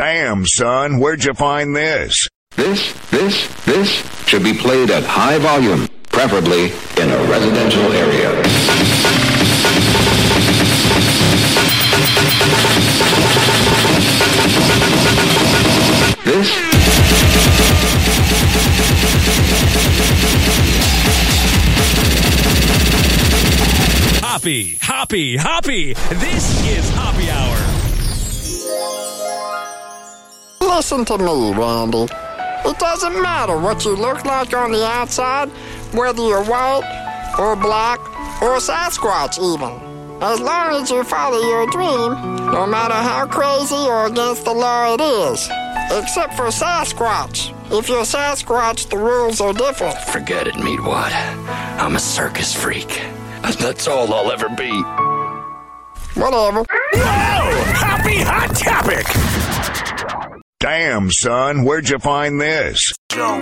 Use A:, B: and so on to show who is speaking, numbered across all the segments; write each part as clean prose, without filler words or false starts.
A: Damn, son, where'd you find this?
B: This should be played at high volume, preferably in a residential area.
C: Hoppy. This is Hoppy Hour.
D: Listen to me, Randy. It doesn't matter what you look like on the outside, whether you're white or black or Sasquatch even. As long as you follow your dream, no matter how crazy or against the law it is. Except for Sasquatch. If you're Sasquatch, the rules are different.
E: Forget it, Meatwad. I'm a circus freak. That's all I'll ever be.
D: Whatever.
C: Whoa! Hoppy Hot Topic!
A: Damn, son, where'd you find this?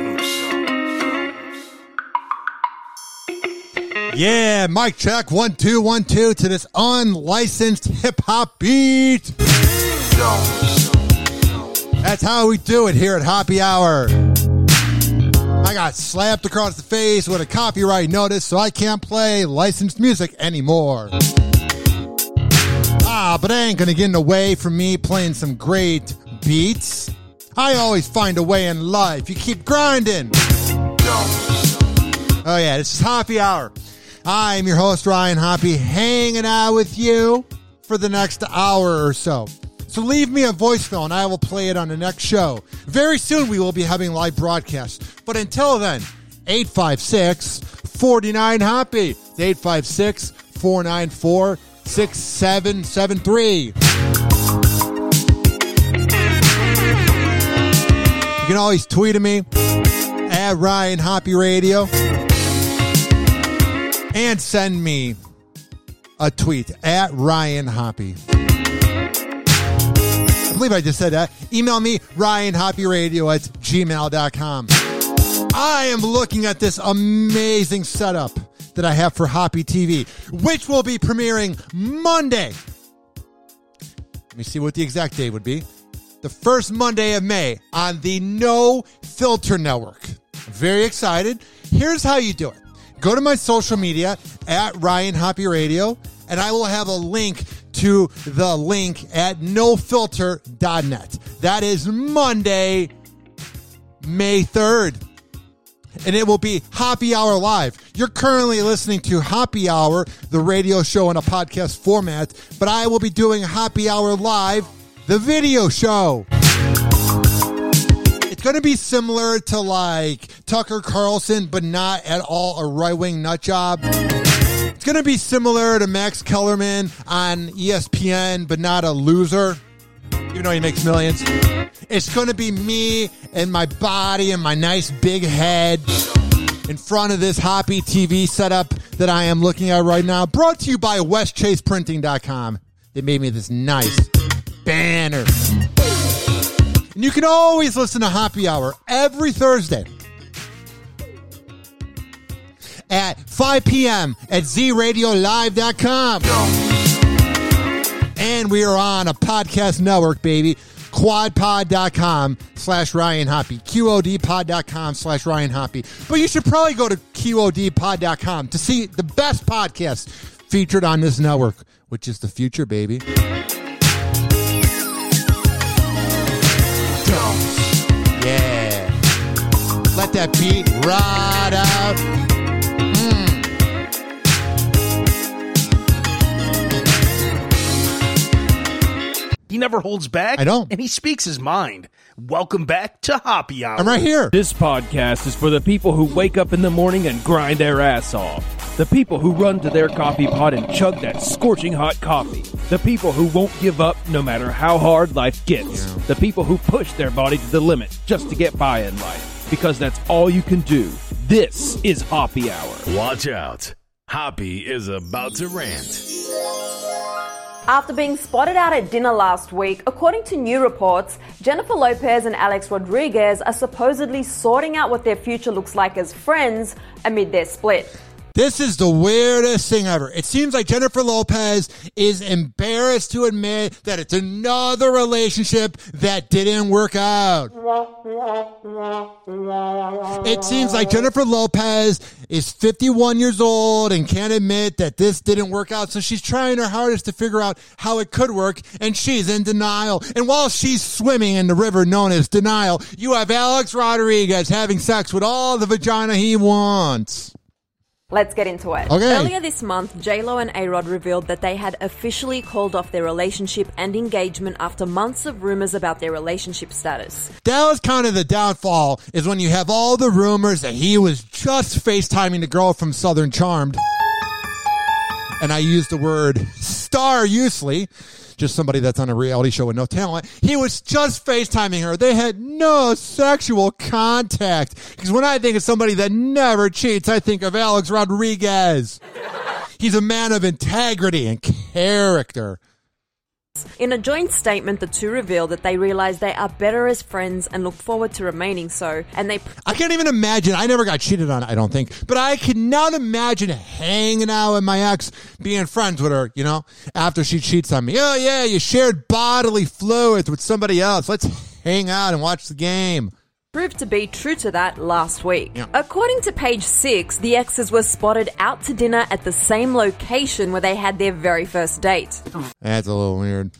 F: Yeah, mic check, 1 2 1 2 to this unlicensed hip-hop beat. That's how we do it here at Hoppy Hour. I got slapped across the face with a copyright notice, so I can't play licensed music anymore. But that ain't gonna get in the way from me playing some great beats. I always find a way in life. You keep grinding. Oh yeah, this is Hoppy Hour. I'm your host, Ryan Hoppy, hanging out with you for the next hour or so. So leave me a voicemail and I will play it on the next show. Very soon we will be having live broadcasts. But until then, 856-49-HOPPY. It's 856-494-6773. You can always tweet at me at Ryan Hoppy Radio and send me a tweet at Ryan Hoppy. I believe I just said that. Email me, ryanhoppyradio@gmail.com. I am looking at this amazing setup that I have for Hoppy TV, which will be premiering Monday. Let me see what the exact date would be. The first Monday of May on the No Filter Network. I'm very excited. Here's how you do it. Go to my social media at Ryan Hoppy Radio, and I will have a link to the link at nofilter.net. That is Monday, May 3rd. And it will be Hoppy Hour Live. You're currently listening to Hoppy Hour, the radio show in a podcast format, but I will be doing Hoppy Hour Live, the video show. It's going to be similar to like Tucker Carlson, but not at all a right-wing nut job. It's going to be similar to Max Kellerman on ESPN, but not a loser, even though he makes millions. It's going to be me and my body and my nice big head in front of this Hoppy TV setup that I am looking at right now. Brought to you by WestChasePrinting.com. They made me this nice banner. And you can always listen to Hoppy Hour every Thursday at 5 p.m. at zradiolive.com. And we are on a podcast network, baby. quadpod.com/Ryan Hoppy. QODpod.com/Ryan Hoppy. But you should probably go to QODpod.com to see the best podcast featured on this network, which is the future, baby. Yeah. Let that beat ride out.
C: He never holds back.
F: I don't.
C: And he speaks his mind. Welcome back to Hoppy Hour.
F: I'm right here.
G: This podcast is for the people who wake up in the morning and grind their ass off. The people who run to their coffee pot and chug that scorching hot coffee. The people who won't give up no matter how hard life gets.
F: Yeah.
G: The people who push their body to the limit just to get by in life. Because that's all you can do. This is Hoppy Hour.
H: Watch out. Hoppy is about to rant.
I: After being spotted out at dinner last week, according to new reports, Jennifer Lopez and Alex Rodriguez are supposedly sorting out what their future looks like as friends amid their split.
F: This is the weirdest thing ever. It seems like Jennifer Lopez is embarrassed to admit that it's another relationship that didn't work out. It seems like Jennifer Lopez is 51 years old and can't admit that this didn't work out, so she's trying her hardest to figure out how it could work, and she's in denial. And while she's swimming in the river known as denial, you have Alex Rodriguez having sex with all the vagina he wants.
I: Let's get into it.
F: Okay.
I: Earlier this month, J-Lo and A-Rod revealed that they had officially called off their relationship and engagement after months of rumors about their relationship status.
F: That was kind of the downfall, is when you have all the rumors that he was just FaceTiming the girl from Southern Charmed. And I use the word star usually, just somebody that's on a reality show with no talent. He was just FaceTiming her. They had no sexual contact. Because when I think of somebody that never cheats, I think of Alex Rodriguez. He's a man of integrity and character.
I: In a joint statement, the two revealed that they realize they are better as friends and look forward to remaining so. And
F: I can't even imagine. I never got cheated on, I don't think. But I cannot imagine hanging out with my ex, being friends with her, you know, after she cheats on me. Oh, yeah, you shared bodily fluids with somebody else. Let's hang out and watch the game.
I: Proved to be true to that last week.
F: Yeah.
I: According to Page 6, the exes were spotted out to dinner at the same location where they had their very first date.
F: That's a little weird.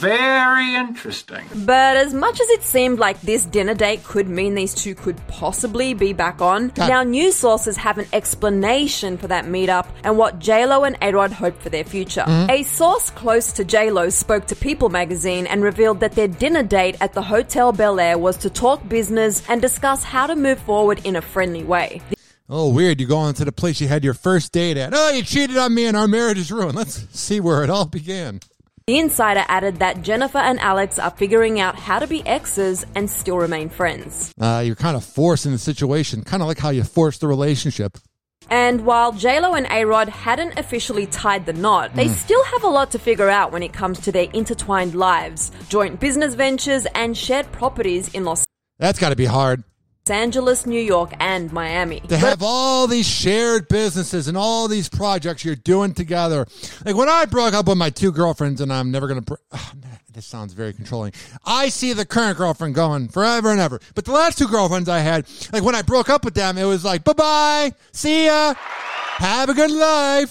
J: Very interesting.
I: But as much as it seemed like this dinner date could mean these two could possibly be back on, now news sources have an explanation for that meetup and what J-Lo and A-Rod hope for their future. A source close to J-Lo spoke to People magazine and revealed that their dinner date at the Hotel Bel Air was to talk business and discuss how to move forward in a friendly way.
F: Oh, weird. You go into the place you had your first date at. Oh, you cheated on me and our marriage is ruined. Let's see where it all began.
I: The insider added that Jennifer and Alex are figuring out how to be exes and still remain friends.
F: You're kind of forcing the situation, kind of like how you forced the relationship.
I: And while J-Lo and A-Rod hadn't officially tied the knot, they still have a lot to figure out when it comes to their intertwined lives, joint business ventures, and shared properties in
F: That's got to be hard.
I: Angeles, New York, and Miami.
F: To have all these shared businesses and all these projects you're doing together. Like when I broke up with my two girlfriends, and I'm never going to... this sounds very controlling. I see the current girlfriend going forever and ever. But the last two girlfriends I had, like when I broke up with them, it was like, bye-bye, see ya, have a good life.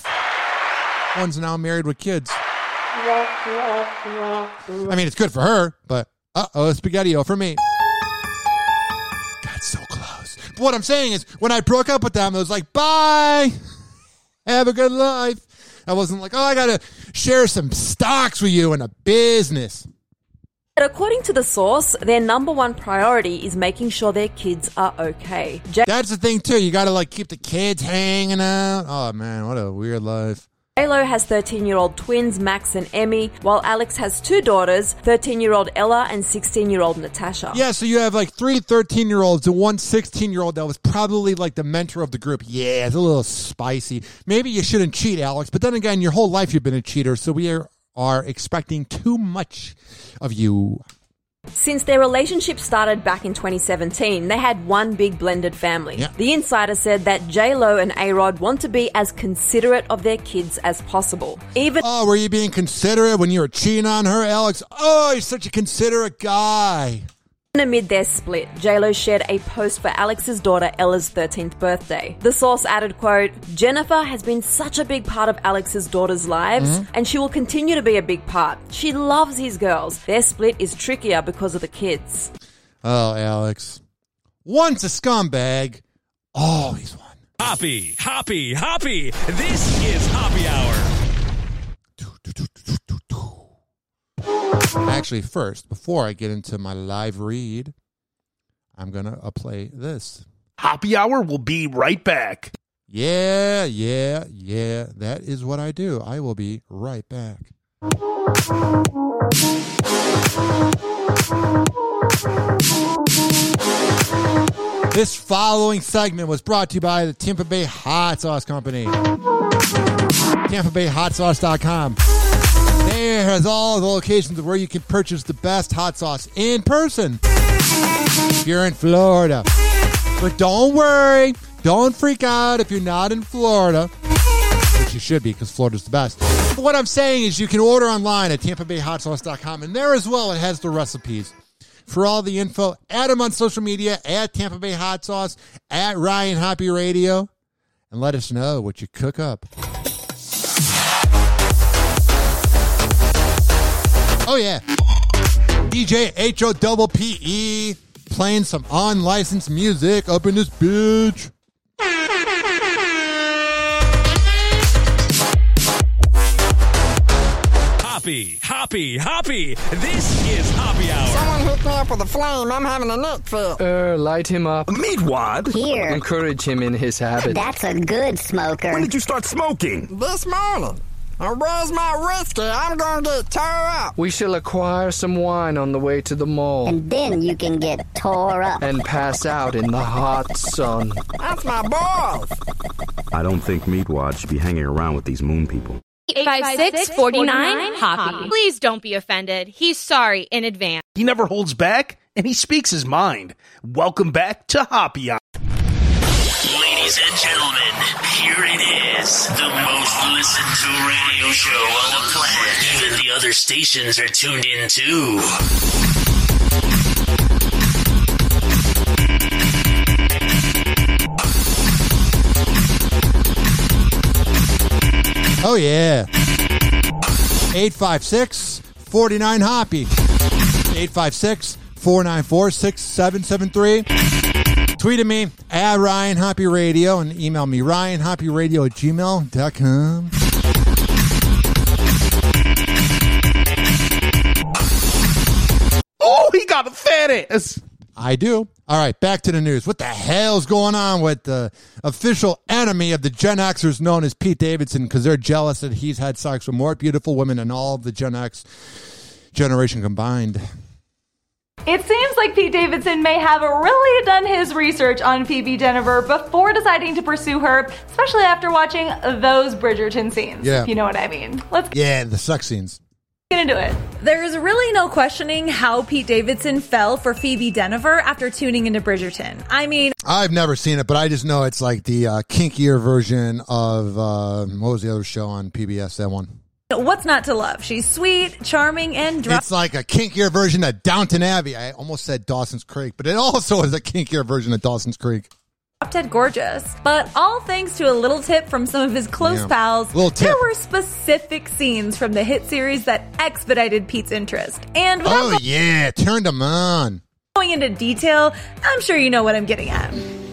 F: One's now married with kids. I mean, it's good for her, but spaghetti-o for me. So close. But what I'm saying is, when I broke up with them, it was like, bye, have a good life. I wasn't like, oh, I got to share some stocks with you in a business.
I: But according to the source, their number one priority is making sure their kids are okay.
F: That's the thing, too. You got to, like, keep the kids hanging out. Oh, man, what a weird life.
I: J-Lo has 13-year-old twins, Max and Emmy, while Alex has two daughters, 13-year-old Ella and 16-year-old Natasha.
F: Yeah, so you have like 3 13-year-olds and 1 16-year-old that was probably like the mentor of the group. Yeah, it's a little spicy. Maybe you shouldn't cheat, Alex, but then again, your whole life you've been a cheater, so we are expecting too much of you.
I: Since their relationship started back in 2017, they had one big blended family.
F: Yeah.
I: The insider said that J-Lo and A-Rod want to be as considerate of their kids as possible.
F: Were you being considerate when you were cheating on her, Alex? Oh, you're such a considerate guy.
I: Amid their split, J-Lo shared a post for Alex's daughter Ella's 13th birthday. The source added, quote, Jennifer has been such a big part of Alex's daughter's lives, and she will continue to be a big part. She loves his girls. Their split is trickier because of the kids.
F: Oh, Alex. Once a scumbag, always one.
C: Hoppy. This is Hoppy Hour.
F: Actually, first, before I get into my live read, I'm going to play this.
H: Hoppy Hour will be right back.
F: Yeah. That is what I do. I will be right back. This following segment was brought to you by the Tampa Bay Hot Sauce Company. TampaBayHotSauce.com. There has all the locations of where you can purchase the best hot sauce in person if you're in Florida. But don't worry, Don't freak out if you're not in Florida, which you should be because Florida's the best. But what I'm saying is you can order online at TampaBayHotSauce.com, and there as well it has the recipes. For all the info, add them on social media, at Tampa Bay Hot Sauce, at Ryan Hoppy Radio, and let us know what you cook up. Oh, yeah. DJ HOPPE playing some unlicensed music up in this bitch.
C: Hoppy. This is Hoppy Hour.
D: Someone hook me up with a flame. I'm having a neck fit.
E: Light him up.
C: Meatwad.
K: Here.
E: Encourage him in his habit.
K: That's a good smoker.
C: When did you start smoking?
D: This morning. Where's my whiskey? I'm going to get tore up.
E: We shall acquire some wine on the way to the mall.
K: And then you can get tore up.
E: And pass out in the hot sun.
D: That's my boys.
L: I don't think Meatwad should be hanging around with these moon people.
M: 856-49 Hoppy. Please don't be offended. He's sorry in advance.
N: He never holds back, and he speaks his mind. Welcome back to Hoppy Hour.
O: Ladies and gentlemen, here it is. The most listened to radio show on the planet. Even the other stations are tuned in too.
F: Oh, yeah. 856-49 Hoppy. 856-494-6773. Tweet at me at Ryan Hoppy Radio and email me ryanhoppyradio@gmail.com.
N: Oh, he got a fat ass.
F: I do. All right, back to the news. What the hell's going on with the official enemy of the Gen Xers known as Pete Davidson because they're jealous that he's had sex with more beautiful women than all of the Gen X generation combined?
P: It seems like Pete Davidson may have really done his research on Phoebe Jennifer before deciding to pursue her, especially after watching those Bridgerton scenes, if you know what I mean.
F: Yeah, the sex scenes.
P: Get into it.
Q: There's really no questioning how Pete Davidson fell for Phoebe Jennifer after tuning into Bridgerton. I mean,
F: I've never seen it, but I just know it's like the kinkier version of, what was the other show on PBS, that one?
Q: What's not to love? She's sweet, charming, and
F: It's like a kinkier version of Downton Abbey. I almost said Dawson's Creek, but it also is a kinkier version of Dawson's Creek.
Q: Dead gorgeous. But all thanks to a little tip from some of his close pals, there were specific scenes from the hit series that expedited Pete's interest. And without
F: turned him on.
Q: Going into detail, I'm sure you know what I'm getting at.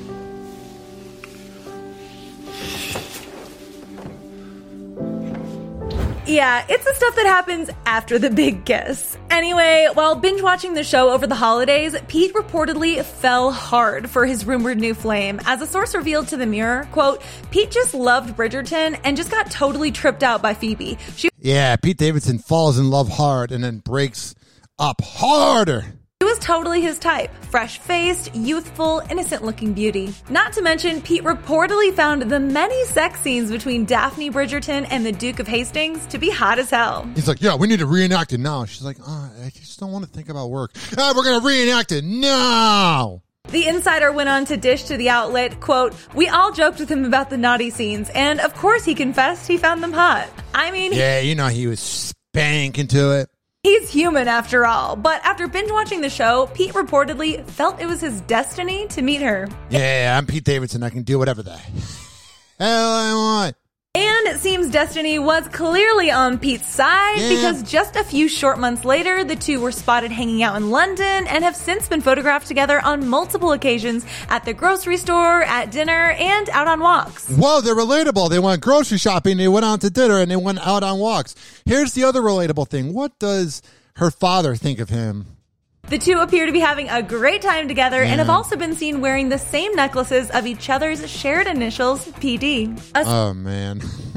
Q: Yeah, it's the stuff that happens after the big kiss. Anyway, while binge watching the show over the holidays, Pete reportedly fell hard for his rumored new flame. As a source revealed to The Mirror, quote, Pete just loved Bridgerton and just got totally tripped out by Phoebe.
F: Pete Davidson falls in love hard and then breaks up harder.
Q: She was totally his type. Fresh-faced, youthful, innocent-looking beauty. Not to mention, Pete reportedly found the many sex scenes between Daphne Bridgerton and the Duke of Hastings to be hot as hell.
F: He's like, yeah, we need to reenact it now. She's like, I just don't want to think about work. We're going to reenact it now.
Q: The insider went on to dish to the outlet, quote, we all joked with him about the naughty scenes, and of course he confessed he found them hot. I mean...
F: Yeah, he was spanking to it.
Q: He's human after all, but after binge watching the show, Pete reportedly felt it was his destiny to meet her.
F: Yeah, I'm Pete Davidson. I can do whatever the hell I want.
Q: And it seems destiny was clearly on Pete's side because just a few short months later, the two were spotted hanging out in London and have since been photographed together on multiple occasions at the grocery store, at dinner, and out on walks.
F: Whoa, they're relatable. They went grocery shopping, they went out to dinner, and they went out on walks. Here's the other relatable thing. What does her father think of him?
Q: The two appear to be having a great time together and have also been seen wearing the same necklaces of each other's shared initials, PD.
F: Oh, man.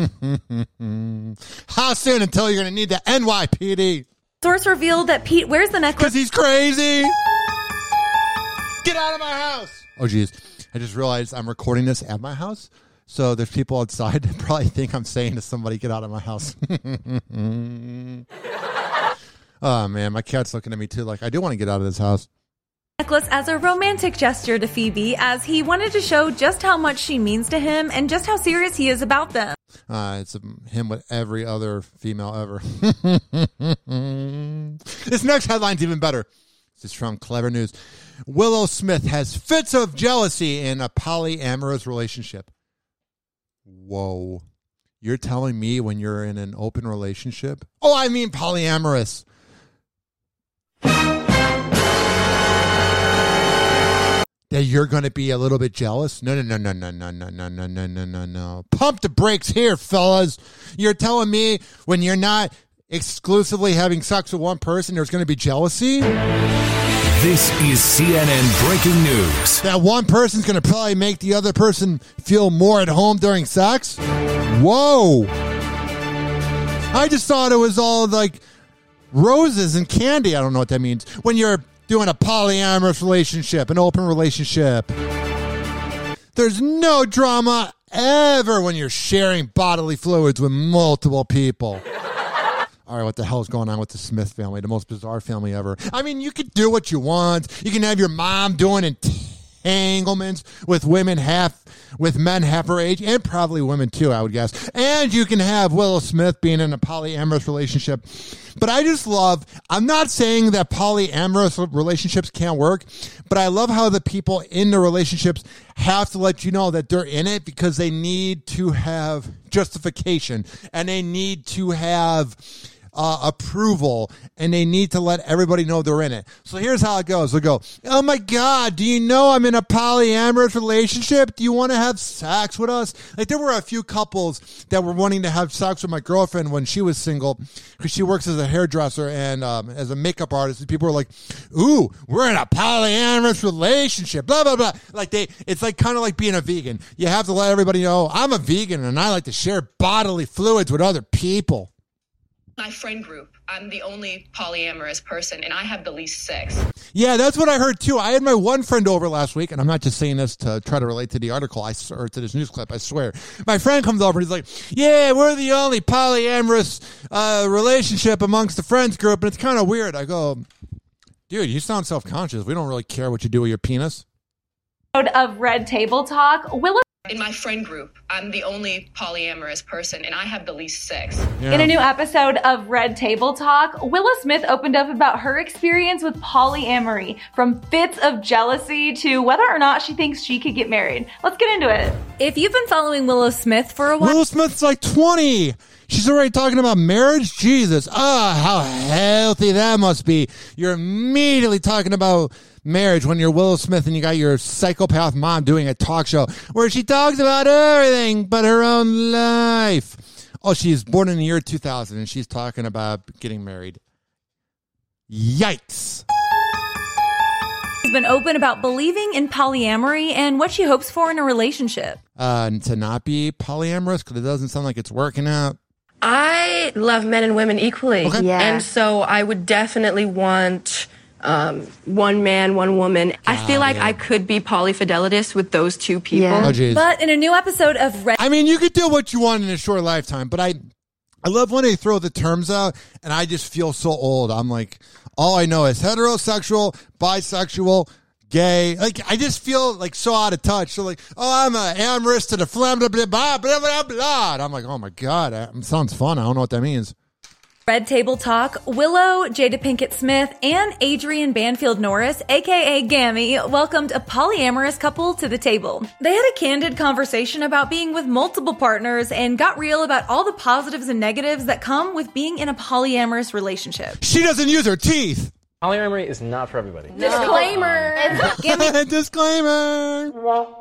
F: How soon until you're going to need the NYPD?
Q: Source revealed that Pete wears the necklace
F: because he's crazy. Get out of my house. Oh, geez. I just realized I'm recording this at my house. So there's people outside that probably think I'm saying to somebody, get out of my house. Oh, man, my cat's looking at me, too, like, I do want to get out of this house.
Q: necklace as a romantic gesture to Phoebe, as he wanted to show just how much she means to him and just how serious he is about them.
F: It's him with every other female ever. This next headline's even better. This is from Clever News. Willow Smith has fits of jealousy in a polyamorous relationship. Whoa. You're telling me when you're in an open relationship? Oh, I mean polyamorous. That you're going to be a little bit jealous? No. Pump the brakes here, fellas. You're telling me when you're not exclusively having sex with one person, there's going to be jealousy?
C: This is CNN breaking news.
F: That one person's going to probably make the other person feel more at home during sex? Whoa. I just thought it was all like roses and candy. I don't know what that means. When you're doing a polyamorous relationship, an open relationship, there's no drama ever when you're sharing bodily fluids with multiple people. All right, what the hell is going on with the Smith family? The most bizarre family ever. I mean, you could do what you want. You can have your mom doing entanglements with men half her age, and probably women too, I would guess. And you can have Willow Smith being in a polyamorous relationship. But I just love, I'm not saying that polyamorous relationships can't work, but I love how the people in the relationships have to let you know that they're in it because they need to have justification and they need to have approval, and they need to let everybody know they're in it. So here's how it goes. They'll go, oh my God, do you know I'm in a polyamorous relationship? Do you want to have sex with us? Like, there were a few couples that were wanting to have sex with my girlfriend when she was single, because she works as a hairdresser and as a makeup artist. And people were like, ooh, we're in a polyamorous relationship, blah, blah, blah. Like, it's like kind of like being a vegan. You have to let everybody know I'm a vegan and I like to share bodily fluids with other people.
R: My friend group, I'm the only polyamorous person, and I have the least sex.
F: Yeah, that's what I heard, too. I had my one friend over last week, and I'm not just saying this to try to relate to the article or to this news clip, I swear. My friend comes over, and he's like, yeah, we're the only polyamorous relationship amongst the friends group, and it's kind of weird. I go, dude, you sound self-conscious. We don't really care what you do with your penis.
P: Of Red Table Talk, Willow.
R: In my friend group, I'm the only polyamorous person, and I have the least sex.
P: Yeah. In a new episode of Red Table Talk, Willow Smith opened up about her experience with polyamory, from fits of jealousy to whether or not she thinks she could get married. Let's get into it.
Q: If you've been following Willow Smith for a while...
F: Willow Smith's like 20. She's already talking about marriage? Jesus. How healthy that must be. You're immediately talking about marriage when you're Willow Smith and you got your psychopath mom doing a talk show where she talks about everything but her own life. Oh, she's born in the year 2000 and she's talking about getting married. Yikes.
Q: She's been open about believing in polyamory and what she hopes for in a relationship.
F: To not be polyamorous because it doesn't sound like it's working out.
R: I love men and women equally.
F: Okay.
R: Yeah. And so I would definitely want one man, one woman. I feel like I could be polyfidelitous with those two people.
F: Yeah. Oh,
Q: but in a new episode of Red...
F: I mean, you could do what you want in a short lifetime, but I love when they throw the terms out, and I just feel so old. I'm like, all I know is heterosexual, bisexual, gay. Like, I just feel like so out of touch. So like, oh, I'm an amorous to the flam, blah, blah, blah, blah, blah, blah. And I'm like, oh my God, it sounds fun. I don't know what that means.
Q: Red Table Talk, Willow, Jada Pinkett Smith, and Adrian Banfield Norris, aka Gammy, welcomed a polyamorous couple to the table. They had a candid conversation about being with multiple partners and got real about all the positives and negatives that come with being in a polyamorous relationship.
F: She doesn't use her teeth.
S: Polyamory is not for everybody.
R: No. Disclaimer.
F: Disclaimer.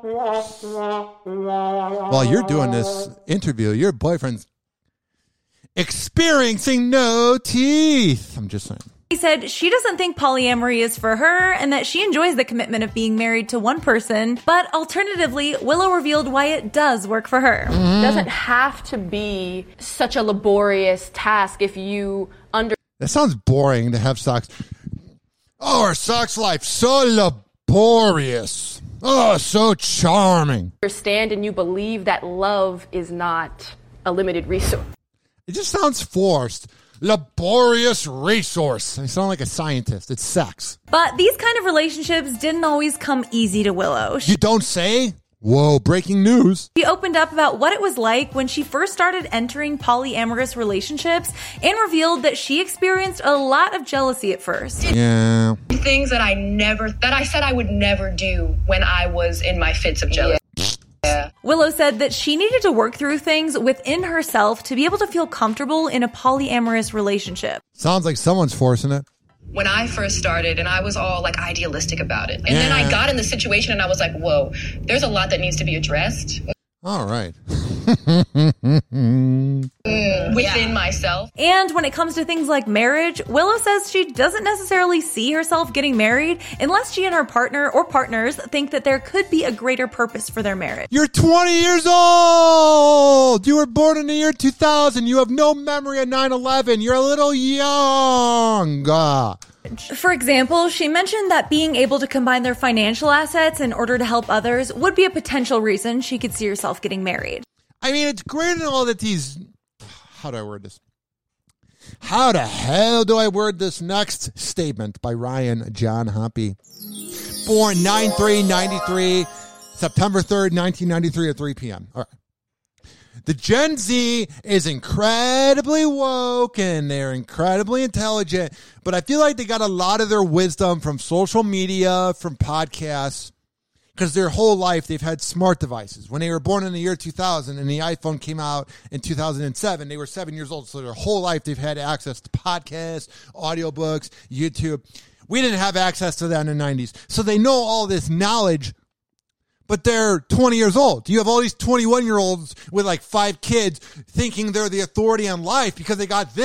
F: While you're doing this interview, your boyfriend's experiencing no teeth. I'm just saying.
Q: He said she doesn't think polyamory is for her and that she enjoys the commitment of being married to one person, but alternatively, Willow revealed why it does work for her.
T: It doesn't have to be such a laborious task if you
F: That sounds boring to have sex. Oh, our sex life, so laborious. Oh, so charming.
T: understand and you believe that love is not a limited resource.
F: It just sounds forced. laborious resource. I sound like a scientist. It's sex.
Q: But these kind of relationships didn't always come easy to Willow.
F: You don't say? Whoa, breaking news.
Q: She opened up about what it was like when she first started entering polyamorous relationships and revealed that she experienced a lot of jealousy at first.
F: Yeah.
R: Things that I said I would never do when I was in my fits of jealousy. Yeah.
Q: Willow said that she needed to work through things within herself to be able to feel comfortable in a polyamorous relationship.
F: Sounds like someone's forcing it.
R: When I first started, and I was all like idealistic about it. And then I got in the situation and I was like, whoa, there's a lot that needs to be addressed.
F: All right.
R: Within myself.
Q: And when it comes to things like marriage, Willow says she doesn't necessarily see herself getting married unless she and her partner or partners think that there could be a greater purpose for their marriage.
F: You're 20 years old. You were born in the year 2000. You have no memory of 9/11. You're a little young.
Q: For example, she mentioned that being able to combine their financial assets in order to help others would be a potential reason she could see herself getting married.
F: I mean, it's great and all that these... How do I word this? How the hell do I word this next statement by Ryan John Hoppy? Born 9/3/93, September 3rd, 1993 at 3 p.m. All right. The Gen Z is incredibly woke and they're incredibly intelligent, but I feel like they got a lot of their wisdom from social media, from podcasts, because their whole life they've had smart devices. When they were born in the year 2000 and the iPhone came out in 2007, they were 7 years old. So their whole life they've had access to podcasts, audiobooks, YouTube. We didn't have access to that in the 90s. So they know all this knowledge, but they're 20 years old. You have all these 21-year-olds with like 5 kids thinking they're the authority on life because they got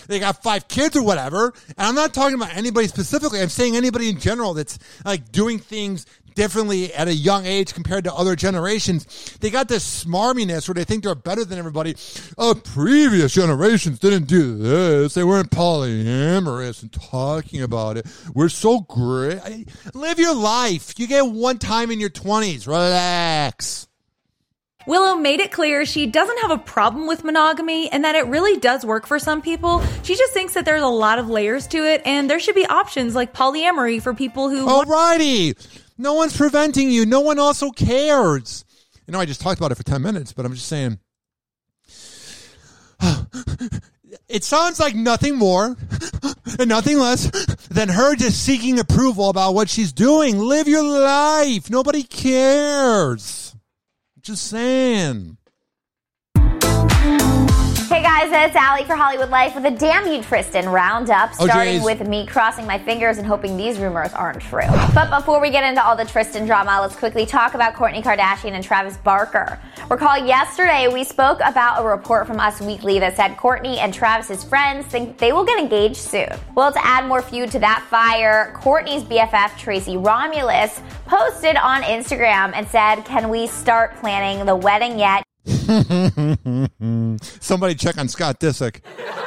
F: 5 kids or whatever. And I'm not talking about anybody specifically. I'm saying anybody in general that's like doing things differently at a young age compared to other generations. They got this smarminess where they think they're better than everybody. Previous generations didn't do this. They weren't polyamorous and talking about it. We're so great. Live your life. You get one time in your 20s. Relax.
Q: Willow made it clear she doesn't have a problem with monogamy and that it really does work for some people. She just thinks that there's a lot of layers to it and there should be options like polyamory for people who...
F: Alrighty. No one's preventing you. No one also cares. You know, I just talked about it for 10 minutes, but I'm just saying. It sounds like nothing more and nothing less than her just seeking approval about what she's doing. Live your life. Nobody cares. Just saying.
U: Hey guys, it's Allie for Hollywood Life with a Damn You Tristan roundup, starting with me crossing my fingers and hoping these rumors aren't true. But before we get into all the Tristan drama, let's quickly talk about Kourtney Kardashian and Travis Barker. Recall yesterday we spoke about a report from Us Weekly that said Kourtney and Travis's friends think they will get engaged soon. Well, to add more fuel to that fire, Kourtney's BFF Tracy Romulus posted on Instagram and said, "Can we start planning the wedding yet?"
F: Somebody check on Scott Disick.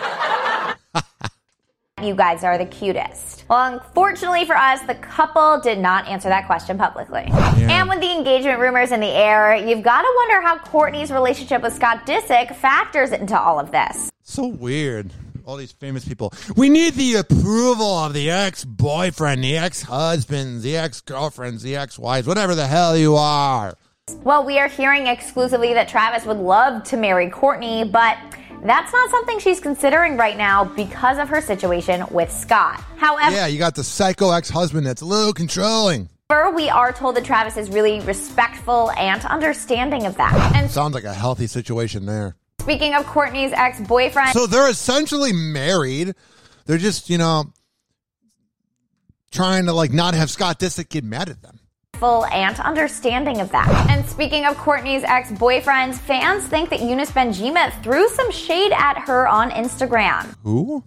U: You guys are the cutest. Well, unfortunately for us, the couple did not answer that question publicly. Yeah. And with the engagement rumors in the air, you've got to wonder how Kourtney's relationship with Scott Disick factors into all of this.
F: So weird. All these famous people. We need the approval of the ex-boyfriend, the ex-husband, the ex-girlfriends, the ex-wives, whatever the hell you are.
U: Well, we are hearing exclusively that Travis would love to marry Kourtney, but that's not something she's considering right now because of her situation with Scott. However,
F: yeah, you got the psycho ex-husband that's a little controlling.
U: We are told that Travis is really respectful and understanding of that. And
F: sounds like a healthy situation there.
U: Speaking of Kourtney's ex-boyfriend...
F: So they're essentially married. They're just, trying to, not have Scott Disick get mad at them.
U: And understanding of that. And speaking of Kourtney's ex-boyfriends, fans think that Younes Benjima threw some shade at her on Instagram.
F: Who?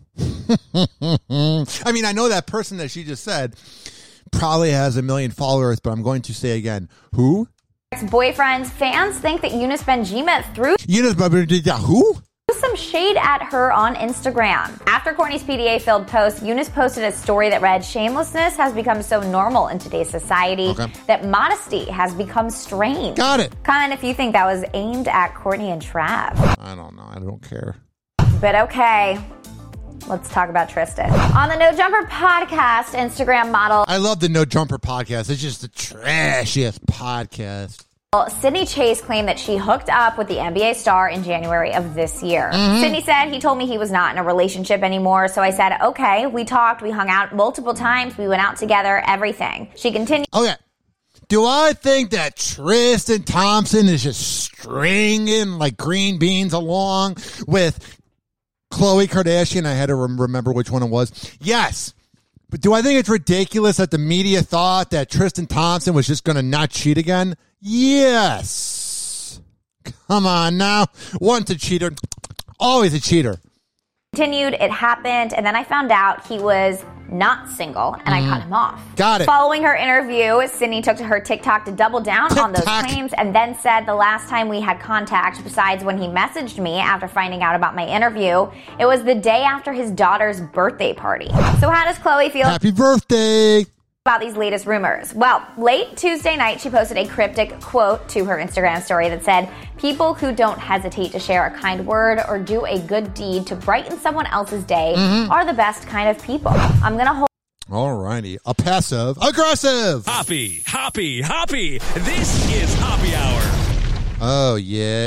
F: I mean, I know that person that she just said probably has 1 million followers, but I'm going to say again, who?
U: Ex-boyfriends, fans think that Younes Benjima threw
F: who?
U: some shade at her on Instagram. After Kourtney's PDA-filled post, Younes posted a story that read, "Shamelessness has become so normal in today's society that modesty has become strange."
F: Got it.
U: Comment if you think that was aimed at Kourtney and Trav.
F: I don't know. I don't care.
U: But okay. let's talk about Tristan. On the No Jumper podcast, Instagram model.
F: I love the No Jumper podcast. It's just the trashiest podcast.
U: Sydney Chase claimed that she hooked up with the NBA star in January of this year. Sydney said he told me he was not in a relationship anymore, so I said, okay, we talked, we hung out multiple times, we went out together, everything. She continued.
F: Okay. Do I think that Tristan Thompson is just stringing like green beans along with Khloe Kardashian? I had to remember which one it was. Yes. But do I think it's ridiculous that the media thought that Tristan Thompson was just going to not cheat again? Yes. Come on now. Once a cheater, always a cheater.
U: Continued, it happened, and then I found out he was not single, and I cut him off.
F: Got it.
U: Following her interview, Sydney took to her TikTok to double down on those claims and then said the last time we had contact, besides when he messaged me after finding out about my interview, it was the day after his daughter's birthday party. So how does Khloe feel?
F: Happy birthday!
U: About these latest rumors. Well, late Tuesday night, she posted a cryptic quote to her Instagram story that said, people who don't hesitate to share a kind word or do a good deed to brighten someone else's day are the best kind of people. I'm going to hold.
F: Alrighty. A passive aggressive.
C: Hoppy. This is Hoppy Hour.
F: Oh, yeah.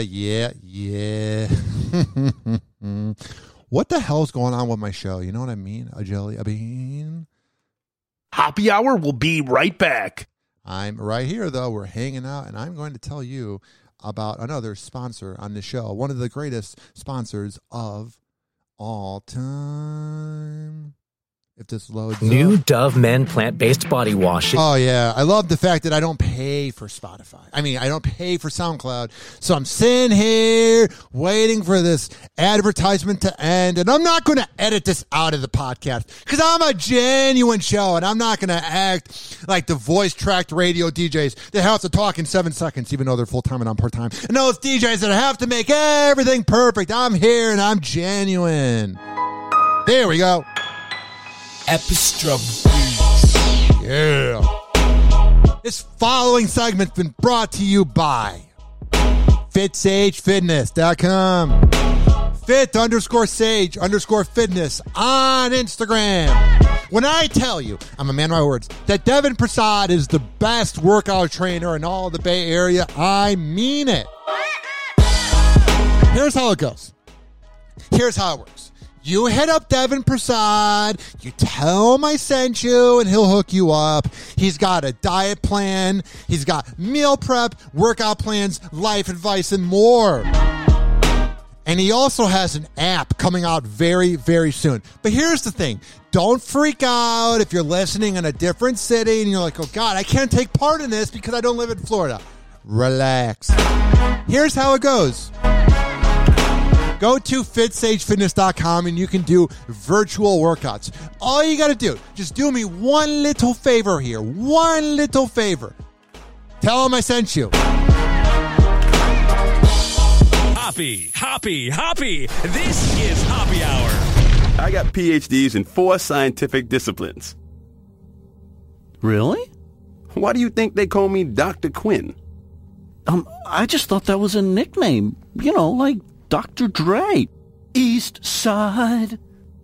F: What the hell's going on with my show? You know what I mean?
N: Hoppy Hour will be right back.
F: I'm right here, though. We're hanging out, and I'm going to tell you about another sponsor on the show. One of the greatest sponsors of all time. If this loads
B: New
F: up.
B: Dove Men plant-based body wash.
F: Oh, yeah. I love the fact that I don't pay for Spotify. I mean, I don't pay for SoundCloud. So I'm sitting here waiting for this advertisement to end. And I'm not going to edit this out of the podcast because I'm a genuine show. And I'm not going to act like the voice-tracked radio DJs that have to talk in 7 seconds, even though they're full-time and I'm part-time. And those DJs that have to make everything perfect. I'm here and I'm genuine. There we go.
C: Epistra.
F: Yeah. This following segment's been brought to you by FitSageFitness.com. Fit_Sage_Fitness on Instagram. When I tell you, I'm a man of my words, that Devin Prasad is the best workout trainer in all of the Bay Area, I mean it. Here's how it goes. Here's how it works. You hit up Devin Prasad, you tell him I sent you, and he'll hook you up. He's got a diet plan, he's got meal prep, workout plans, life advice, and more. And he also has an app coming out very, very soon. But here's the thing. Don't freak out if you're listening in a different city and you're like, oh, God, I can't take part in this because I don't live in Florida. Relax. Here's how it goes. Go to FitSageFitness.com and you can do virtual workouts. All you got to do, just do me one little favor here. One little favor. Tell them I sent you.
C: Hoppy. This is Hoppy Hour.
V: I got PhDs in 4 scientific disciplines.
W: Really?
V: Why do you think they call me Dr. Quinn?
W: I just thought that was a nickname. You know, like Dr. Dre. East Side.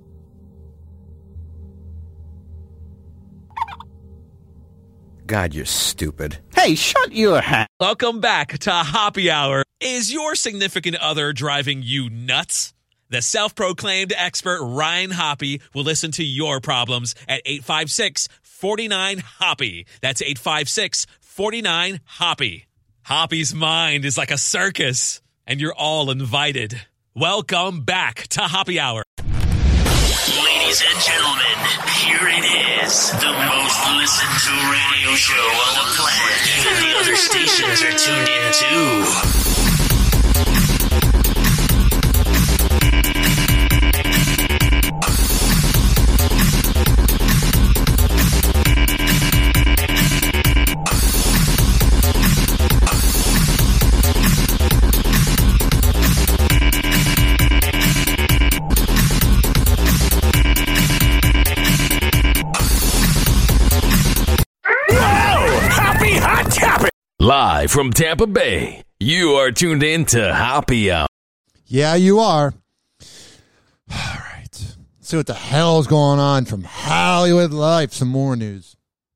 X: God, you're stupid.
W: Hey, shut your hat.
C: Welcome back to Hoppy Hour. Is your significant other driving you nuts? The self-proclaimed expert Ryan Hoppy will listen to your problems at 856-49-HOPPY. That's 856-49-HOPPY. Hoppy's mind is like a circus, and you're all invited. Welcome back to Hoppy Hour.
O: Ladies and gentlemen, here it is. The most listened to radio show on the planet. Even the other stations are tuned in too.
H: Live from Tampa Bay, you are tuned in to Hoppy Hour.
F: Yeah, you are. All right. Let's see what the hell's going on from Hollywood Life. Some more news.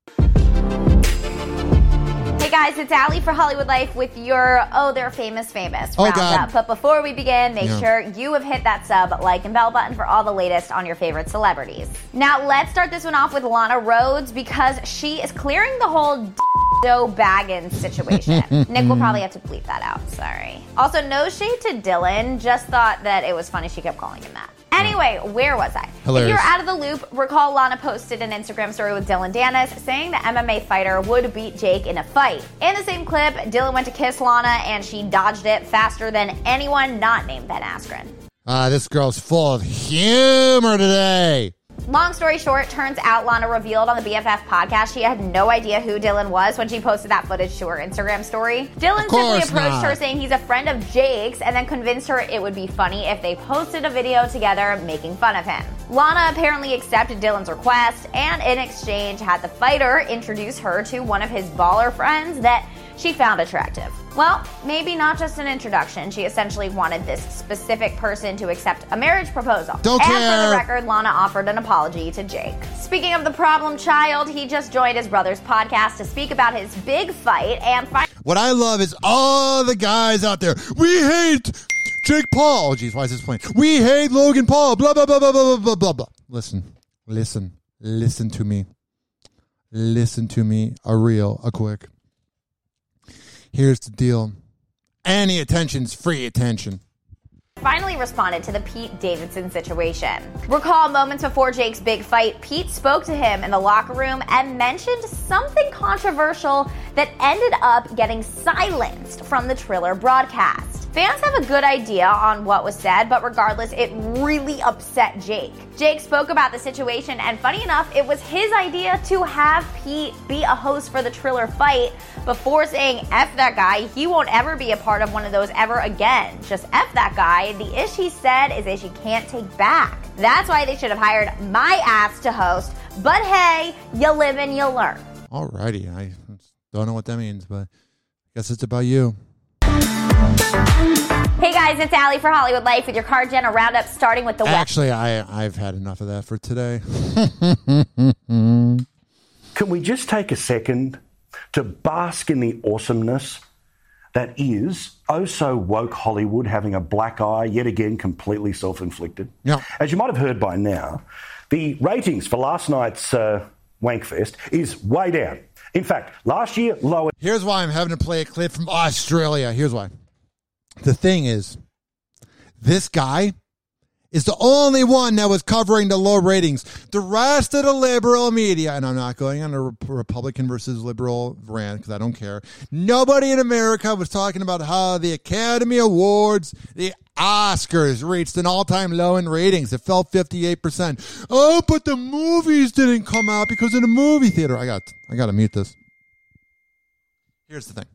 U: Hey guys, it's Allie for Hollywood Life with your They're Famous roundup. But before we begin, make sure you have hit that sub, like, and bell button for all the latest on your favorite celebrities. Now, let's start this one off with Lana Rhoades because she is clearing the whole Joe Baggins situation. Nick will probably have to bleep that out. Sorry. Also, no shade to Dylan. Just thought that it was funny she kept calling him that. Anyway, where was I?
F: Hilarious.
U: If you're out of the loop, recall Lana posted an Instagram story with Dylan Dennis saying the MMA fighter would beat Jake in a fight. In the same clip, Dylan went to kiss Lana and she dodged it faster than anyone not named Ben Askren.
F: This girl's full of humor today.
U: Long story short, turns out Lana revealed on the BFF podcast she had no idea who Dylan was when she posted that footage to her Instagram story. Dylan simply approached her saying he's a friend of Jake's and then convinced her it would be funny if they posted a video together making fun of him. Lana apparently accepted Dylan's request and in exchange had the fighter introduce her to one of his baller friends that she found attractive. Well, maybe not just an introduction. She essentially wanted this specific person to accept a marriage proposal.
F: Don't care.
U: And for the record, Lana offered an apology to Jake. Speaking of the problem child, he just joined his brother's podcast to speak about his big fight and
F: what I love is all the guys out there. We hate Jake Paul. Oh, geez, why is this playing? We hate Logan Paul. Blah, blah, blah, blah, blah, blah, blah, blah. Listen to me. Listen to me. A quick. Here's the deal. Any attention's free attention.
U: Finally responded to the Pete Davidson situation. Recall moments before Jake's big fight, Pete spoke to him in the locker room and mentioned something controversial that ended up getting silenced from the Triller broadcast. Fans have a good idea on what was said, but regardless, it really upset Jake. Jake spoke about the situation, and funny enough, it was his idea to have Pete be a host for the Triller fight before saying, F that guy, he won't ever be a part of one of those ever again. Just F that guy. The ish he said is ish he can't take back. That's why they should have hired my ass to host, but hey, you live and you learn.
F: Alrighty, I don't know what that means, but I guess it's about you.
U: Hey guys, it's Allie for Hollywood Life with your Car Jenna roundup, starting with the
F: Actually, I've had enough of that for today.
W: Can we just take a second to bask in the awesomeness that is so woke Hollywood having a black eye, yet again completely self-inflicted?
F: Yeah.
W: As you might have heard by now, the ratings for last night's Wankfest is way down. In fact, last year, lower.
F: Here's why I'm having to play a clip from Australia. Here's why. The thing is, this guy is the only one that was covering the low ratings. The rest of the liberal media, and I'm not going on a Republican versus liberal rant because I don't care. Nobody in America was talking about how the Academy Awards, the Oscars reached an all-time low in ratings. It fell 58%. Oh, but the movies didn't come out because of the movie theater. I got to mute this. Here's the thing.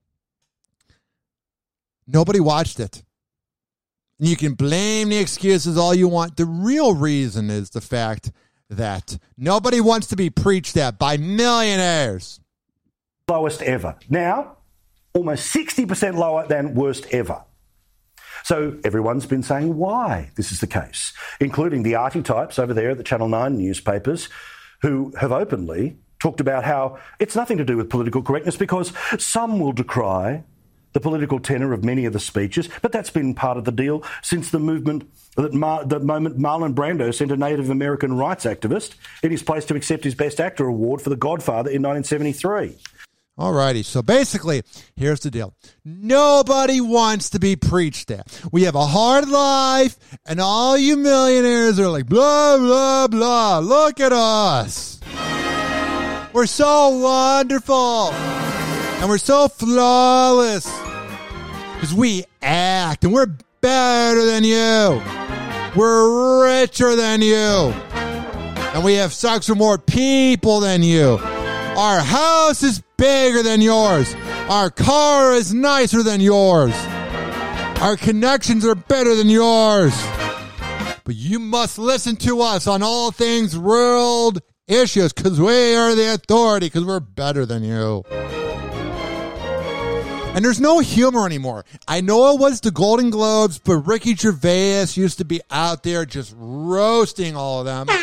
F: Nobody watched it. You can blame the excuses all you want. The real reason is the fact that nobody wants to be preached at by millionaires.
W: Lowest ever. Now, almost 60% lower than worst ever. So everyone's been saying why this is the case, including the arty types over there at the Channel 9 newspapers who have openly talked about how it's nothing to do with political correctness because some will decry the political tenor of many of the speeches, but that's been part of the deal since the moment Marlon Brando sent a Native American rights activist in his place to accept his Best Actor award for The Godfather in 1973.
F: Alrighty, so basically, here's the deal. Nobody wants to be preached at. We have a hard life, and all you millionaires are like, blah, blah, blah. Look at us. We're so wonderful. And we're so flawless. Because we act, and we're better than you. We're richer than you. And we have sex with more people than you. Our house is bigger than yours. Our car is nicer than yours. Our connections are better than yours. But you must listen to us on all things world issues because we are the authority because we're better than you. And there's no humor anymore. I know it was the Golden Globes, but Ricky Gervais used to be out there just roasting all of them.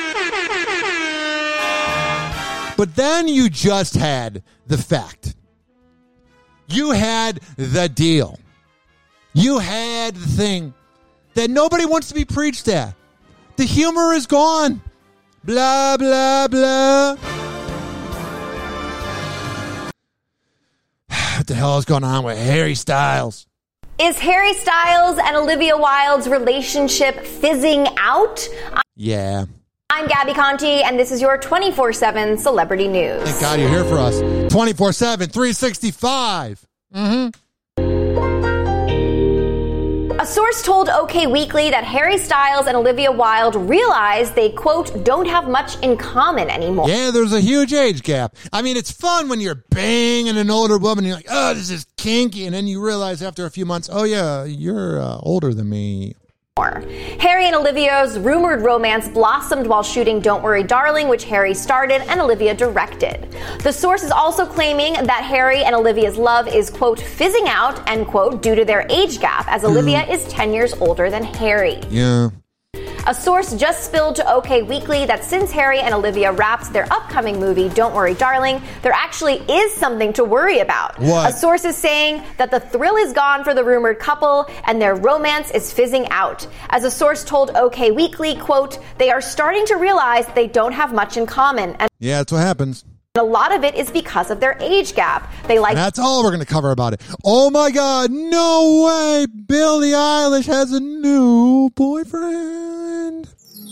F: But then you just had the fact. You had the deal. You had the thing that nobody wants to be preached at. The humor is gone. Blah, blah, blah. What the hell is going on with Harry Styles?
U: Is Harry Styles and Olivia Wilde's relationship fizzing out?
F: Yeah.
U: I'm Gabby Conti, and this is your 24/7 Celebrity News.
F: Thank God you're here for us. 24/7, 365.
U: A source told OK Weekly that Harry Styles and Olivia Wilde realized they, quote, don't have much in common anymore.
F: Yeah, there's a huge age gap. I mean, it's fun when you're banging an older woman and you're like, oh, this is kinky. And then you realize after a few months, oh, yeah, you're older than me.
U: Harry and Olivia's rumored romance blossomed while shooting Don't Worry Darling, which Harry started and Olivia directed. The source is also claiming that Harry and Olivia's love is, quote, fizzing out, end quote, due to their age gap, as Olivia is 10 years older than Harry.
F: Yeah.
U: A source just spilled to OK Weekly that since Harry and Olivia wrapped their upcoming movie, Don't Worry Darling, there actually is something to worry about.
F: What?
U: A source is saying that the thrill is gone for the rumored couple and their romance is fizzing out. As a source told OK Weekly, quote, they are starting to realize they don't have much in common. And
F: yeah, that's what happens.
U: a lot of it is because of their age gap. They like.
F: And that's all we're going to cover about it. Oh my God, no way. Billie Eilish has a new boyfriend.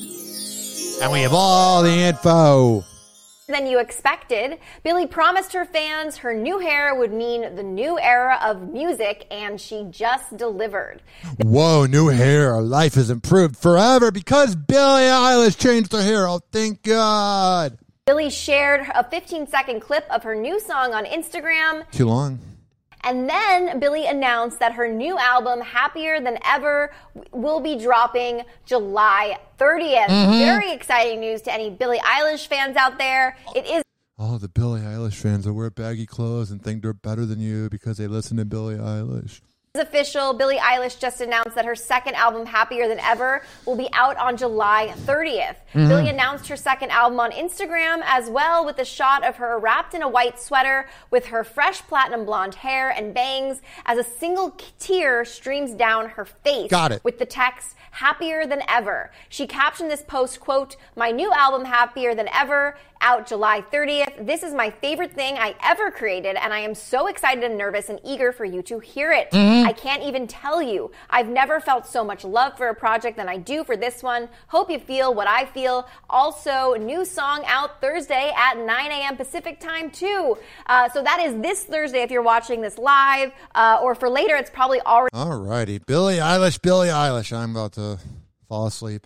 F: And we have all the info.
U: Than you expected. Billie promised her fans her new hair would mean the new era of music, and she just delivered.
F: Whoa, new hair. Our life has improved forever because Billie Eilish changed her hair. Oh, thank God.
U: Billie shared a 15-second clip of her new song on Instagram.
F: Too long.
U: And then Billie announced that her new album, Happier Than Ever, will be dropping July 30th.
F: Mm-hmm.
U: Very exciting news to any Billie Eilish fans out there. It is.
F: Oh, the Billie Eilish fans that wear baggy clothes and think they're better than you because they listen to Billie Eilish.
U: Official. Billie Eilish just announced that her second album, Happier Than Ever, will be out on July 30th. Mm-hmm. Billie announced her second album on Instagram as well, with a shot of her wrapped in a white sweater with her fresh platinum blonde hair and bangs as a single tear streams down her face.
F: Got it.
U: With the text, Happier Than Ever. She captioned this post, quote, my new album, Happier Than Ever, out July 30th. This is my favorite thing I ever created, and I am so excited and nervous and eager for you to hear it. I can't even tell you. I've never felt so much love for a project than I do for this one. Hope you feel what I feel. Also, new song out Thursday at 9 a.m. Pacific time, too. So that is this Thursday if you're watching this live, or for later, it's probably already.
F: All righty. Billie Eilish, Billie Eilish. I'm about to fall asleep.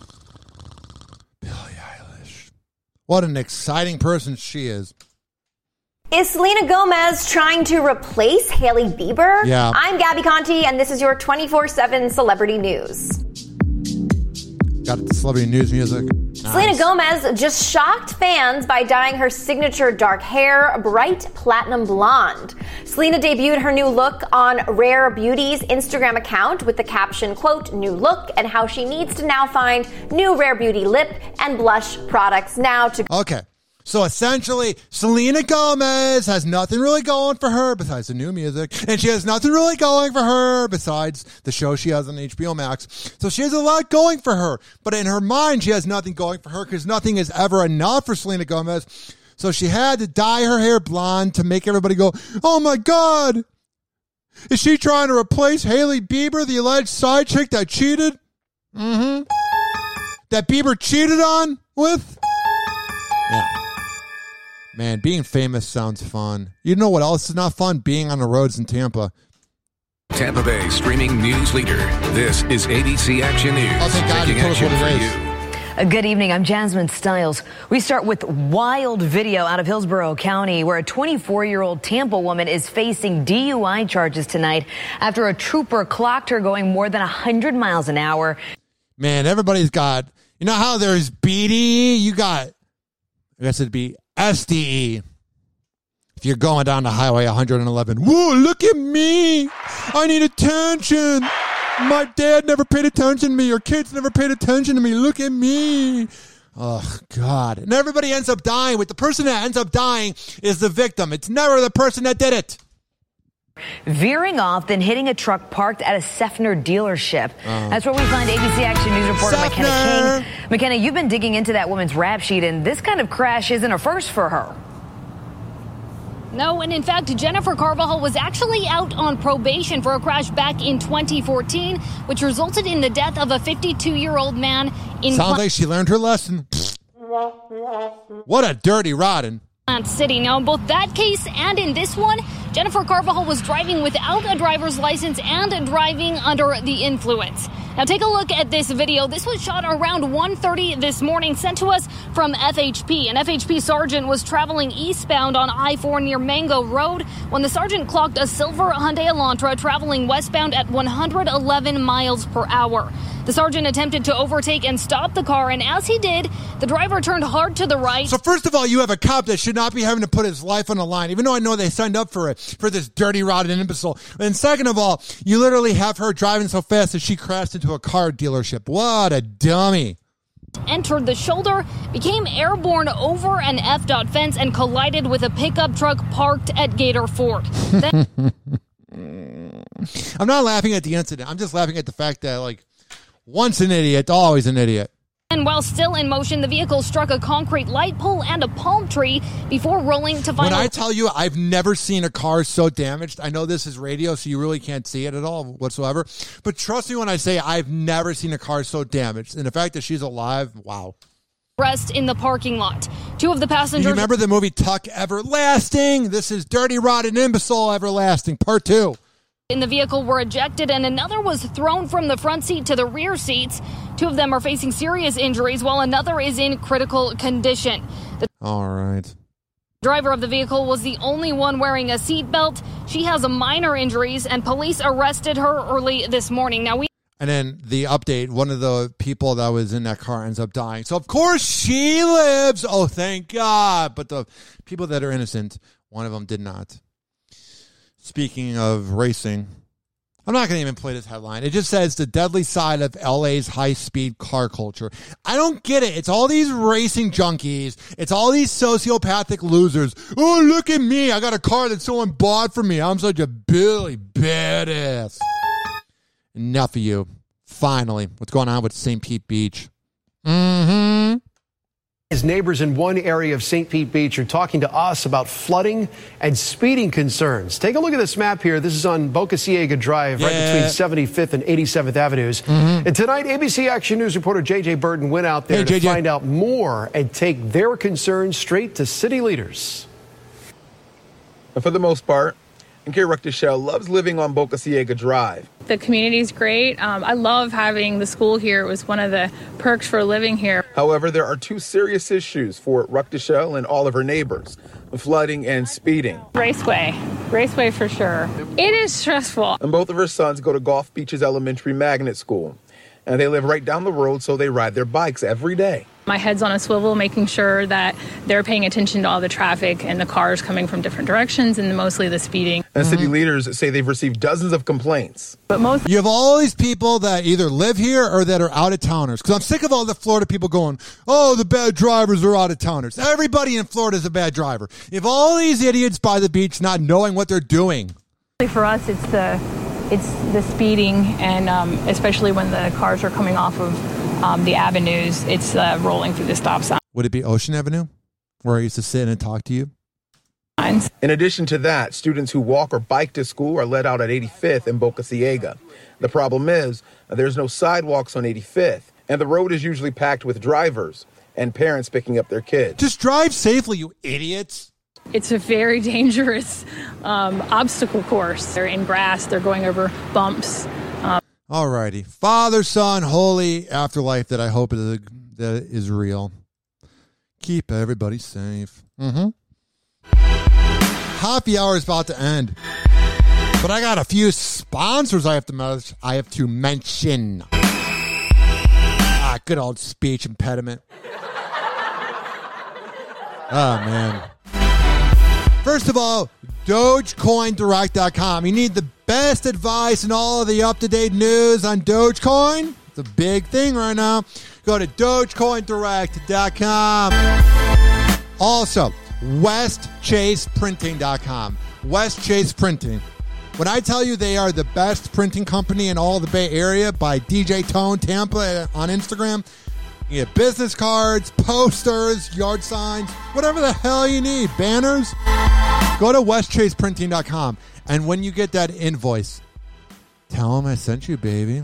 F: Billie Eilish. What an exciting person she is.
U: Is Selena Gomez trying to replace Hailey Bieber?
F: Yeah.
U: I'm Gabby Conti, and this is your 24/7 Celebrity News.
F: Got the celebrity news music. Nice.
U: Selena Gomez just shocked fans by dyeing her signature dark hair bright platinum blonde. Selena debuted her new look on Rare Beauty's Instagram account with the caption, quote, new look, and how she needs to now find new Rare Beauty lip and blush products now to...
F: Okay. So essentially, Selena Gomez has nothing really going for her besides the new music, and she has nothing really going for her besides the show she has on HBO Max. So she has a lot going for her, but in her mind, she has nothing going for her because nothing is ever enough for Selena Gomez. So she had to dye her hair blonde to make everybody go, oh my God, is she trying to replace Hailey Bieber, the alleged side chick that cheated? Mm-hmm. That Bieber cheated on with? Yeah. Man, being famous sounds fun. You know what else is not fun? Being on the roads in Tampa.
A: Tampa Bay streaming news leader. This is ABC Action News.
F: Oh, thank God you told us what it is.
G: Good evening. I'm Jasmine Stiles. We start with wild video out of Hillsborough County where a 24-year-old Tampa woman is facing DUI charges tonight after a trooper clocked her going more than 100 miles an hour.
F: Man, everybody's got, you know how there's BD? You got, I guess it'd be SDE. if you're going down the highway 111, whoa, look at me. I need attention. My dad never paid attention to me, or kids never paid attention to me. Look at me. Oh, God. And everybody ends up dying. With the person that ends up dying is the victim. It's never the person that did it.
G: Veering off, then hitting a truck parked at a Seffner dealership. That's where we find ABC Action News reporter McKenna King. McKenna, you've been digging into that woman's rap sheet, and this kind of crash isn't a first for her.
E: No, and in fact, Jennifer Carvajal was actually out on probation for a crash back in 2014, which resulted in the death of a 52-year-old man in
F: Sounds like she learned her lesson. What a dirty rotten.
E: Plant City. Now, in both that case and in this one, Jennifer Carvajal was driving without a driver's license and driving under the influence. Now, take a look at this video. This was shot around 1:30 this morning, sent to us from FHP. An FHP sergeant was traveling eastbound on I-4 near Mango Road when the sergeant clocked a silver Hyundai Elantra traveling westbound at 111 miles per hour. The sergeant attempted to overtake and stop the car, and as he did, the driver turned hard to the right.
F: So first of all, you have a cop that should not be having to put his life on the line, even though I know they signed up for it, for this dirty, rotten imbecile. And second of all, you literally have her driving so fast that she crashed into a car dealership. What a dummy.
E: Entered the shoulder, became airborne over an FDOT fence, and collided with a pickup truck parked at Gator Ford.
F: I'm not laughing at the incident. I'm just laughing at the fact that, like, once an idiot, always an idiot.
E: And while still in motion, the vehicle struck a concrete light pole and a palm tree before rolling to final.
F: When I tell you I've never seen a car so damaged, I know this is radio, so you really can't see it at all whatsoever. But trust me when I say I've never seen a car so damaged. And the fact that she's alive, wow.
E: Rest in the parking lot. Two of the passengers.
F: You remember the movie Tuck Everlasting? This is Dirty, Rotten, Imbecile Everlasting, Part 2.
E: In the vehicle were ejected, and another was thrown from the front seat to the rear seats. Two of them are facing serious injuries, while another is in critical condition. The
F: all right.
E: Driver of the vehicle was the only one wearing a seatbelt. She has minor injuries, and police arrested her early this morning.
F: And then the update, one of the people that was in that car ends up dying. So, of course, she lives. Oh, thank God. But the people that are innocent, one of them did not. Speaking of racing, I'm not going to even play this headline. It just says the deadly side of LA's high-speed car culture. I don't get it. It's all these racing junkies. It's all these sociopathic losers. Oh, look at me. I got a car that someone bought for me. I'm such a Billy badass. Enough of you. Finally, what's going on with St. Pete Beach?
I: His neighbors in one area of St. Pete Beach are talking to us about flooding and speeding concerns. Take a look at this map here. This is on Boca Ciega Drive, right between 75th and 87th Avenues. And tonight, ABC Action News reporter J.J. Burton went out there to find out more and take their concerns straight to city leaders.
J: For the most part, Kerry Ruckteschell loves living on Boca Ciega Drive.
K: The community's great. I love having the school here. It was one of the perks for living here.
J: However, there are two serious issues for Ruckteschell and all of her neighbors: flooding and speeding.
K: Raceway for sure. It is stressful.
J: And both of her sons go to Gulf Beaches Elementary Magnet School. And they live right down the road, so they ride their bikes every day.
K: My head's on a swivel, making sure that they're paying attention to all the traffic and the cars coming from different directions and mostly the speeding.
J: And city leaders say they've received dozens of complaints.
K: But
F: you have all these people that either live here or that are out-of-towners. Because I'm sick of all the Florida people going, oh, the bad drivers are out-of-towners. Everybody in Florida is a bad driver. If all these idiots by the beach not knowing what they're doing.
K: For us, it's the speeding, and especially when the cars are coming off of the avenues, it's rolling through the stop sign.
F: Would it be Ocean Avenue, where I used to sit and talk to you?
J: In addition to that, students who walk or bike to school are let out at 85th and Boca Ciega. The problem is there's no sidewalks on 85th, and the road is usually packed with drivers and parents picking up their kids.
F: Just drive safely, you idiots.
K: It's a very dangerous obstacle course. They're in grass. They're going over bumps.
F: All righty. Father, Son, Holy Afterlife that I hope that is real. Keep everybody safe. Happy hour is about to end. But I got a few sponsors I have to mention. Good old speech impediment. Oh, man. First of all, DogeCoinDirect.com. You need the best advice and all of the up-to-date news on Dogecoin. It's a big thing right now. Go to DogeCoinDirect.com. Also, WestChasePrinting.com. West Chase Printing. When I tell you they are the best printing company in all the Bay Area by DJ Tone Tampa on Instagram, you get business cards, posters, yard signs, whatever the hell you need, banners. Go to WestChasePrinting.com, and when you get that invoice, tell them I sent you, baby.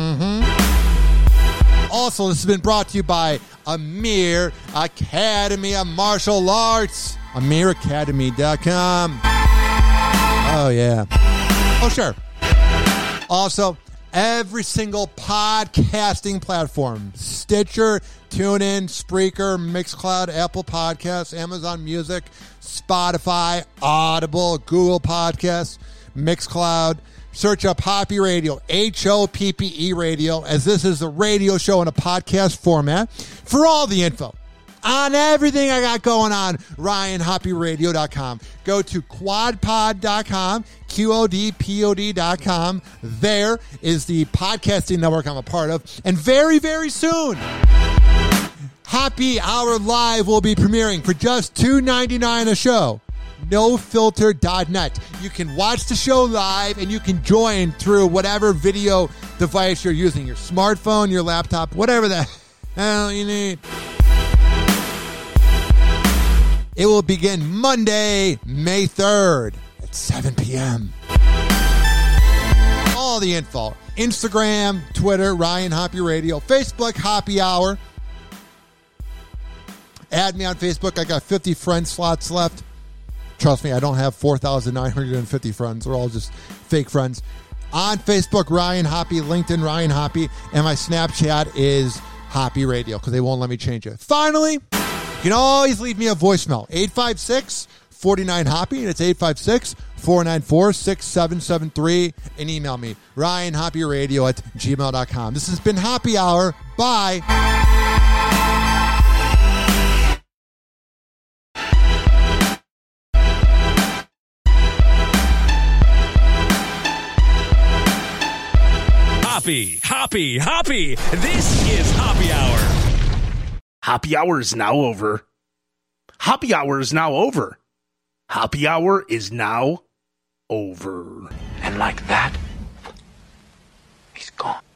F: Also, this has been brought to you by Amir Academy of Martial Arts. AmirAcademy.com. Oh, yeah. Oh, sure. Also, every single podcasting platform, Stitcher, TuneIn, Spreaker, Mixcloud, Apple Podcasts, Amazon Music, Spotify, Audible, Google Podcasts, Mixcloud. Search up Hoppy Radio, HOPPE Radio, as this is a radio show in a podcast format. For all the info on everything I got going on, RyanHoppyRadio.com. Go to quadpod.com, QODPOD.com. There is the podcasting network I'm a part of. And very, very soon, Happy Hour Live will be premiering for just $2.99 a show. NoFilter.net. You can watch the show live and you can join through whatever video device you're using, your smartphone, your laptop, whatever the hell you need. It will begin Monday, May 3rd at 7 p.m. All the info. Instagram, Twitter, Ryan Hoppy Radio, Facebook, Hoppy Hour. Add me on Facebook. I got 50 friend slots left. Trust me, I don't have 4,950 friends. They're all just fake friends. On Facebook, Ryan Hoppy. LinkedIn, Ryan Hoppy. And my Snapchat is Hoppy Radio because they won't let me change it. Finally, you can always leave me a voicemail. 856-49-HOPPY. And it's 856-494-6773. And email me, RyanHoppyRadio@gmail.com. This has been Hoppy Hour. Bye.
C: Hoppy. This is Hoppy Hour.
N: Hoppy Hour is now over. Hoppy Hour is now over. Hoppy Hour is now over.
D: And like that, he's gone.